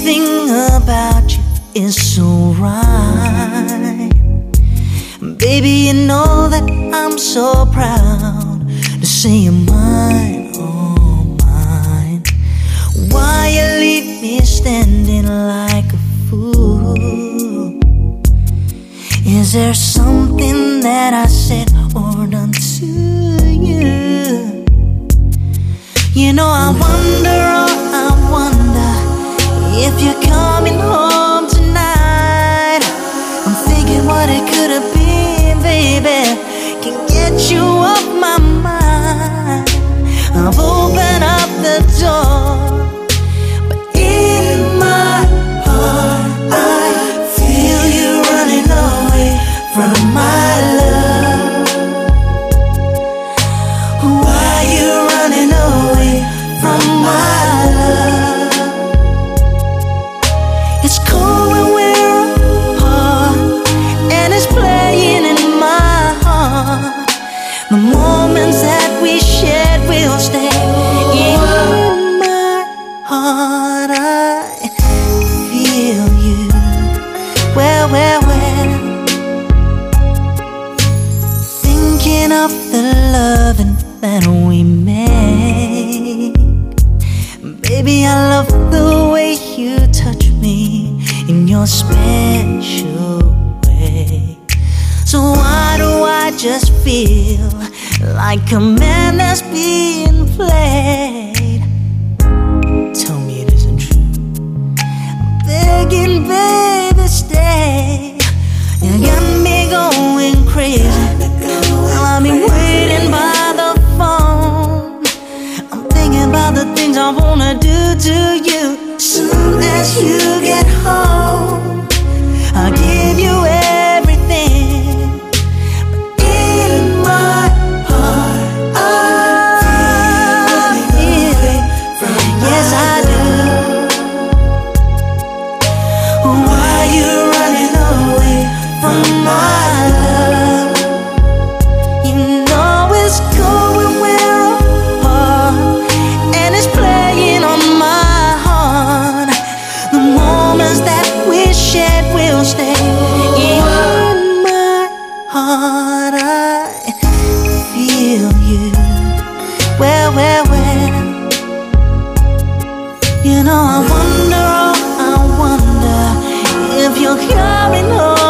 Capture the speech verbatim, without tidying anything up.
Everything about you is so right. Baby, you know that I'm so proud to say you're mine, oh mine. Why you leave me standing like a fool? Is there something that I said or done to you? You know I wonder, oh I wonder if you're coming home tonight. I'm thinking what it could have been, baby. Can't get you off my mind. I've opened up the door, but in my heart I feel you running away from my love. Why you running away from my love? It's cold when we're apart, and it's playing in my heart. The moments that we shared will stay in my heart. I feel you. Well, well, well. Thinking of the loving that we made. Baby, I love the way you touch me in your special way. So why do I just feel like a man that's being played? Tell me it isn't true. I'm begging, baby, stay. You got me going crazy while I've been waiting by the phone. I'm thinking about the things I wanna do to you. Soon as you get home, I'll give you everything. But in my heart, I feel it. Yes, I do. Why you running away from my love? You know it's cold when we're apart, and it's playing on my heart. The moments that we shared will stay in my heart. I feel you. Well, well, well. You know I wonder, oh I wonder if you're coming home